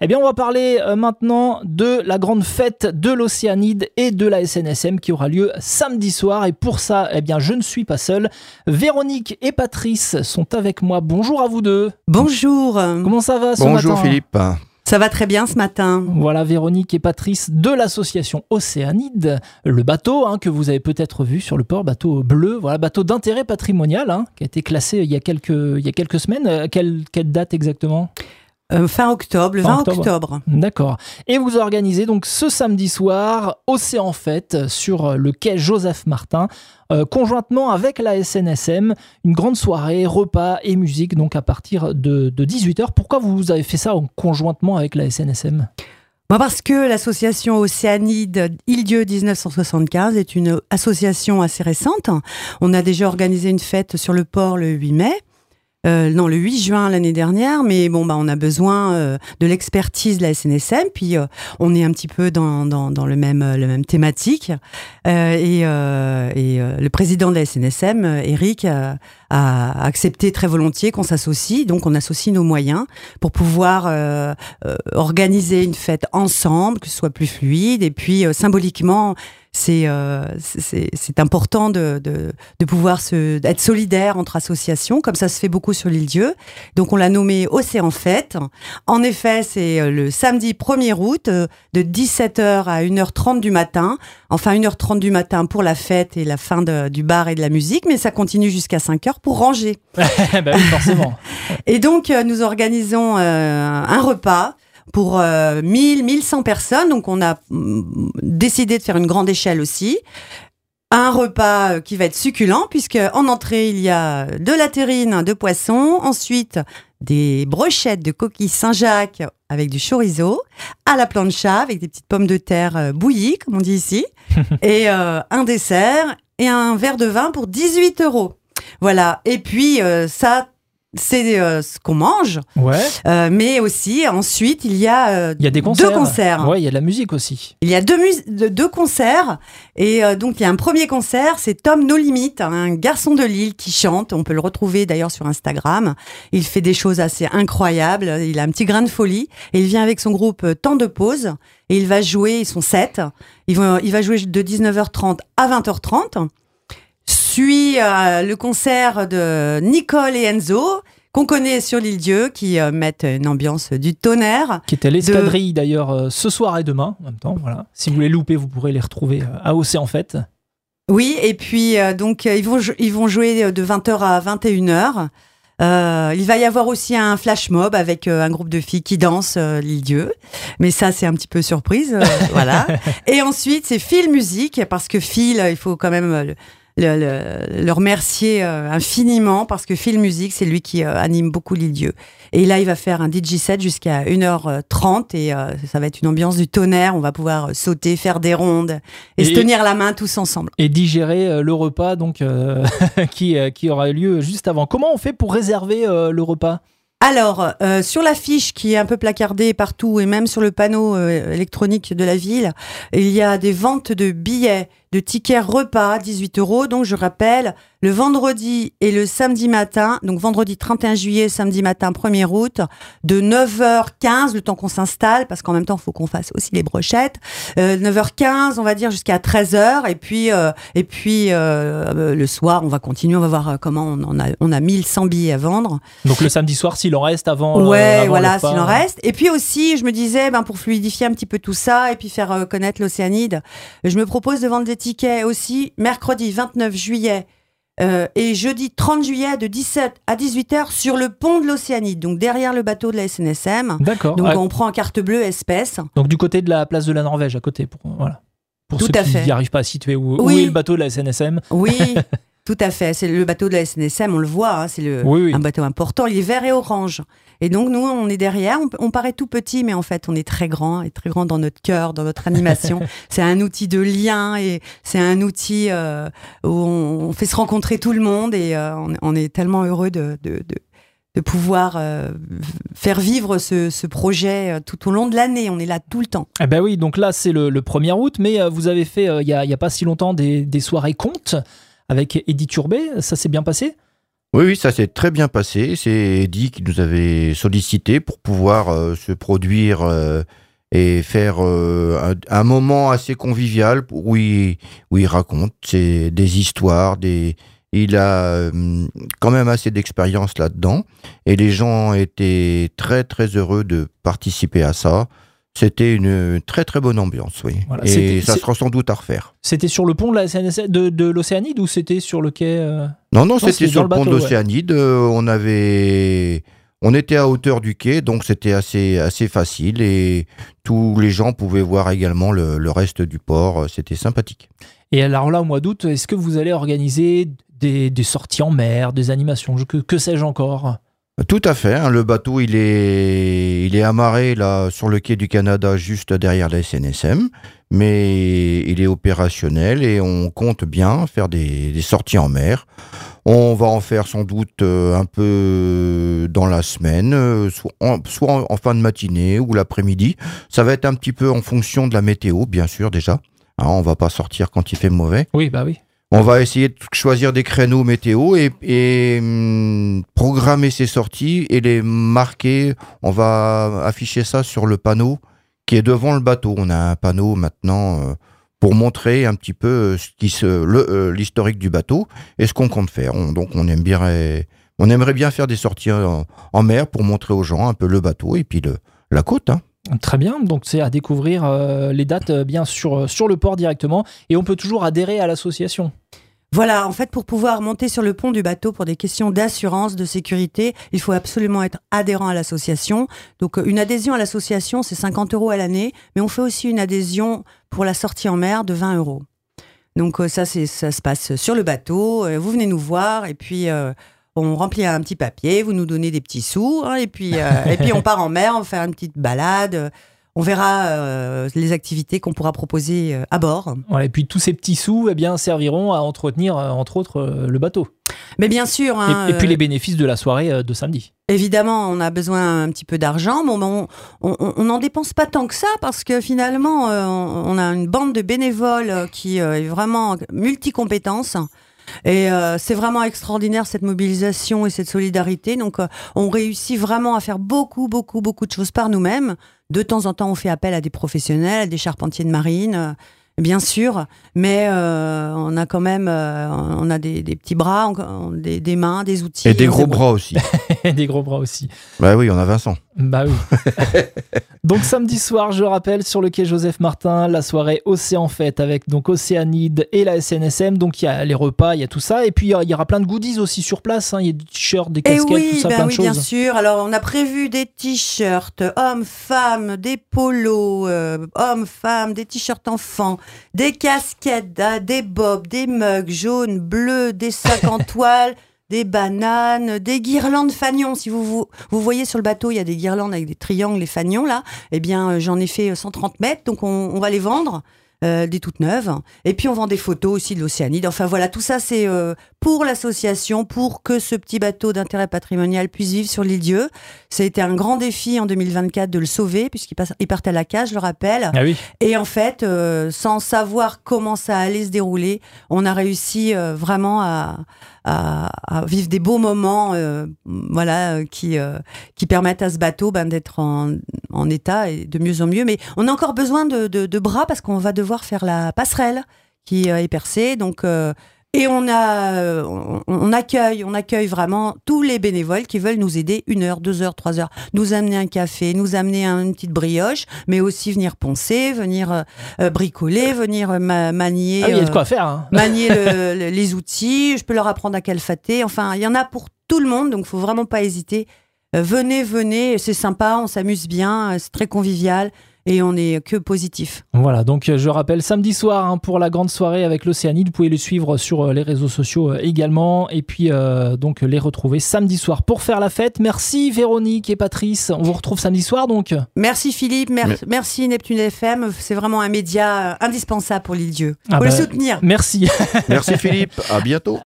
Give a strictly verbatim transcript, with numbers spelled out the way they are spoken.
Eh bien, on va parler euh, maintenant de la grande fête de l'Océanide et de la S N S M qui aura lieu samedi soir. Et pour ça, eh bien, je ne suis pas seul. Véronique et Patrice sont avec moi. Bonjour à vous deux. Bonjour. Comment ça va ce Bonjour matin ? Philippe. Ça va très bien ce matin. Voilà Véronique et Patrice de l'association Océanide, le bateau hein, que vous avez peut-être vu sur le port, bateau bleu, voilà, bateau d'intérêt patrimonial hein, qui a été classé il y a quelques, il y a quelques semaines. Quelle, quelle date exactement ? Euh, fin octobre, le Fin vingt octobre. octobre. D'accord. Et vous organisez donc ce samedi soir Océan Fête sur le quai Joseph Martin, euh, conjointement avec la S N S M, une grande soirée, repas et musique donc à partir de, de dix-huit heures. Pourquoi vous avez fait ça en conjointement avec la S N S M ? Moi, parce que l'association Océanide Île-Dieu dix-neuf cent soixante-quinze est une association assez récente. On a déjà organisé une fête sur le port le huit mai. Euh, non, le huit juin l'année dernière, mais bon, bah, on a besoin euh, de l'expertise de la S N S M, puis euh, on est un petit peu dans, dans, dans le même, le même thématique. Euh, et euh, et euh, le président de la S N S M, Eric, euh, a accepté très volontiers qu'on s'associe, donc on associe nos moyens pour pouvoir euh, euh, organiser une fête ensemble, que ce soit plus fluide, et puis euh, symboliquement, C'est, euh, c'est, c'est important de, de, de pouvoir se, d'être solidaire entre associations, comme ça se fait beaucoup sur l'Île-Dieu. Donc on l'a nommé Océan Fête. En effet, c'est le samedi premier août de dix-sept heures à une heure trente du matin. Enfin, une heure trente du matin pour la fête et la fin de, du bar et de la musique, mais ça continue jusqu'à cinq heures pour ranger. Bah oui, forcément. Et donc, nous organisons euh, un repas pour euh, mille, mille cent personnes. Donc, on a mm, décidé de faire une grande échelle aussi. Un repas qui va être succulent, puisque en entrée, il y a de la terrine de poisson. Ensuite, des brochettes de coquilles Saint-Jacques avec du chorizo. À la plancha, avec des petites pommes de terre euh, bouillies, comme on dit ici. Et euh, un dessert et un verre de vin pour dix-huit euros. Voilà. Et puis, euh, ça... c'est euh, ce qu'on mange, Ouais. euh, mais aussi ensuite il y a, euh, Il y a des concerts. deux concerts. Ouais, il y a de la musique aussi. Il y a deux, mus- de- deux concerts et euh, donc il y a un premier concert, c'est Tom No Limit, un garçon de Lille qui chante. On peut le retrouver d'ailleurs sur Instagram. Il fait des choses assez incroyables. Il a un petit grain de folie et il vient avec son groupe euh, Temps de Pause et il va jouer. Ils sont sept. Ils vont, il va jouer de dix-neuf heures trente à vingt heures trente. Suit euh, le concert de Nicole et Enzo, qu'on connaît sur l'Île-Dieu, qui euh, mettent une ambiance du tonnerre. Qui était l'escadrille de... d'ailleurs euh, ce soir et demain en même temps. Voilà. Si vous les loupez, vous pourrez les retrouver euh, à Océan Fête. Oui, et puis euh, donc euh, ils vont ils vont jouer de vingt heures à vingt et une heures. Euh, il va y avoir aussi un flash mob avec euh, un groupe de filles qui dansent euh, l'Île-Dieu. Mais ça, c'est un petit peu surprise. Euh, voilà. Et ensuite, c'est Phil Musique, parce que Phil, il faut quand même... Euh, Le, le, le remercier euh, infiniment parce que Phil Music, c'est lui qui euh, anime beaucoup l'Île-Dieu. Et là, il va faire un D J set jusqu'à une heure trente et euh, ça va être une ambiance du tonnerre. On va pouvoir sauter, faire des rondes et, et se tenir la main tous ensemble. Et digérer euh, le repas donc euh, qui, euh, qui aura lieu juste avant. Comment on fait pour réserver euh, le repas ? Alors, euh, sur l'affiche qui est un peu placardée partout et même sur le panneau euh, électronique de la ville, il y a des ventes de billets, de tickets repas, dix-huit euros. Donc, je rappelle, le vendredi et le samedi matin, donc vendredi trente et un juillet, samedi matin premier août, de neuf heures quinze, le temps qu'on s'installe, parce qu'en même temps, il faut qu'on fasse aussi les brochettes, euh, neuf heures quinze, on va dire, jusqu'à treize heures. Et puis, euh, et puis euh, le soir, on va continuer, on va voir comment on en a, on a mille cent billets à vendre. Donc, le samedi soir, s'il en reste avant. Ouais, euh, avant voilà, le repas. s'il en reste. Et puis aussi, je me disais, ben, pour fluidifier un petit peu tout ça et puis faire euh, connaître l'Océanide, je me propose de vendre des tickets aussi mercredi vingt-neuf juillet euh, et jeudi trente juillet de dix-sept à dix-huit heures sur le pont de l'Océanide, donc derrière le bateau de la S N S M. D'accord. Donc Ouais. on prend en carte bleue espèce. Donc, du côté de la place de la Norvège, à côté. Pour, voilà. Pour Tout ceux à qui fait. n'y arrivent pas à situer où, Oui. où est le bateau de la S N S M. Oui, tout à fait. C'est le bateau de la S N S M, on le voit, hein, c'est le, Oui, oui. un bateau important. Il est vert et orange. Et donc, nous, on est derrière. On, on paraît tout petit, mais en fait, on est très grand, et très grand dans notre cœur, dans notre animation. C'est un outil de lien et c'est un outil euh, où on, on fait se rencontrer tout le monde et euh, on, on est tellement heureux de, de, de, de pouvoir euh, faire vivre ce, ce projet tout au long de l'année. On est là tout le temps. Eh ben oui, donc là, c'est le, le premier août, mais euh, vous avez fait, il euh, n'y a, y a pas si longtemps, des, des soirées contes avec Eddie Turbet. Ça s'est bien passé ? Oui, oui, ça s'est très bien passé. C'est Eddy qui nous avait sollicité pour pouvoir euh, se produire euh, et faire euh, un, un moment assez convivial où il, où il raconte c'est des histoires, des... il a euh, quand même assez d'expérience là-dedans et les gens étaient très très heureux de participer à ça. C'était une très très bonne ambiance, oui. Voilà, et ça c'est... sera sans doute à refaire. C'était sur le pont de la S N S M, de, de l'Océanide ou c'était sur le quai euh... Non, non, non, c'était, c'était sur le, le pont bateau, de l'Océanide. Ouais. Euh, on avait, on était à hauteur du quai, donc c'était assez assez facile et tous les gens pouvaient voir également le, le reste du port. C'était sympathique. Et alors là, au mois d'août, est-ce que vous allez organiser des, des sorties en mer, des animations, que, que sais-je encore ? Tout à fait. Hein, le bateau, il est, il est amarré là sur le quai du Canada, juste derrière la S N S M, mais il est opérationnel et on compte bien faire des, des sorties en mer. On va en faire sans doute euh, un peu dans la semaine, euh, soit, en, soit en, en fin de matinée ou l'après-midi. Ça va être un petit peu en fonction de la météo, bien sûr déjà. Hein, on va pas sortir quand il fait mauvais. Oui, bah oui. On va essayer de choisir des créneaux météo et, et hum, programmer ces sorties et les marquer. On va afficher ça sur le panneau qui est devant le bateau. On a un panneau maintenant euh, pour montrer un petit peu ce qui se, le, euh, l'historique du bateau et ce qu'on compte faire. On, donc on, aime bien, on aimerait bien faire des sorties en, en mer pour montrer aux gens un peu le bateau et puis le, la côte. Hein. Très bien, donc c'est à découvrir euh, les dates euh, bien sur, sur le port directement et on peut toujours adhérer à l'association. Voilà, en fait, pour pouvoir monter sur le pont du bateau pour des questions d'assurance, de sécurité, il faut absolument être adhérent à l'association. Donc, une adhésion à l'association, c'est cinquante euros à l'année, mais on fait aussi une adhésion pour la sortie en mer de vingt euros. Donc, ça, c'est, ça se passe sur le bateau. Vous venez nous voir et puis euh, on remplit un petit papier, vous nous donnez des petits sous hein, et, puis, euh, et puis on part en mer, on fait une petite balade. On verra euh, les activités qu'on pourra proposer euh, à bord. Ouais, et puis tous ces petits sous eh bien, serviront à entretenir, euh, entre autres, euh, le bateau. Mais bien sûr. Hein, et, et puis les bénéfices de la soirée euh, de samedi. Évidemment, on a besoin un petit peu d'argent. Bon, on on n'en dépense pas tant que ça parce que finalement, euh, on a une bande de bénévoles qui euh, est vraiment multi-compétences. Et euh, c'est vraiment extraordinaire cette mobilisation et cette solidarité. Donc, euh, on réussit vraiment à faire beaucoup, beaucoup, beaucoup de choses par nous-mêmes. De temps en temps, on fait appel à des professionnels, à des charpentiers de marine, euh, bien sûr. Mais euh, on a quand même, euh, on a des, des petits bras, on, des, des mains, des outils. Et des gros bras aussi. Des gros bras aussi. Bah oui, on a Vincent. Bah oui. Donc samedi soir, je rappelle, sur le quai Joseph-Martin, la soirée Océan Fête avec donc Océanide et la S N S M. Donc il y a les repas, il y a tout ça. Et puis il y aura plein de goodies aussi sur place. Hein. Il y a des t-shirts, des casquettes, oui, tout ça, ben plein oui, de choses. Bien sûr. Alors on a prévu des t-shirts hommes, femmes, des polos euh, hommes, femmes, des t-shirts enfants, des casquettes, des bobs, des mugs jaunes, bleus, des sacs en toile. Des bananes, des guirlandes fagnons. Si vous, vous vous voyez sur le bateau, il y a des guirlandes avec des triangles, les fagnons là. Eh bien, euh, j'en ai fait cent trente mètres, donc on, on va les vendre, euh, des toutes neuves. Et puis on vend des photos aussi de l'Océanide. Enfin voilà, tout ça c'est euh, pour l'association, pour que ce petit bateau d'intérêt patrimonial puisse vivre sur l'île Dieu. Ça a été un grand défi en deux mille vingt-quatre de le sauver, puisqu'il passe, il partait à la cage, je le rappelle. Ah oui. Et en fait, euh, sans savoir comment ça allait se dérouler, on a réussi euh, vraiment à À, à vivre des beaux moments euh, voilà, euh, qui, euh, qui permettent à ce bateau ben, d'être en, en état et de mieux en mieux. Mais on a encore besoin de, de, de bras parce qu'on va devoir faire la passerelle qui euh, est percée. Donc, euh, et on, a, on, on, accueille, on accueille vraiment tous les bénévoles qui veulent nous aider une heure, deux heures, trois heures, nous amener un café, nous amener une petite brioche, mais aussi venir poncer, venir euh, bricoler, venir ma- manier, ah oui, il y a de euh, quoi faire, hein. manier le, le, les outils. Je peux leur apprendre à calfater. Enfin, il y en a pour tout le monde, donc il ne faut vraiment pas hésiter. Euh, venez, venez, c'est sympa, on s'amuse bien, c'est très convivial. Et on n'est que positif. Voilà, donc je rappelle, samedi soir hein, pour la grande soirée avec l'Océanide. Vous pouvez les suivre sur les réseaux sociaux euh, également. Et puis euh, donc les retrouver samedi soir pour faire la fête. Merci Véronique et Patrice. On vous retrouve samedi soir donc. Merci Philippe, mer- Mais... merci Neptune F M. C'est vraiment un média indispensable pour l'île Dieu. Il Ah faut bah, le soutenir. Merci. Merci Philippe, à bientôt.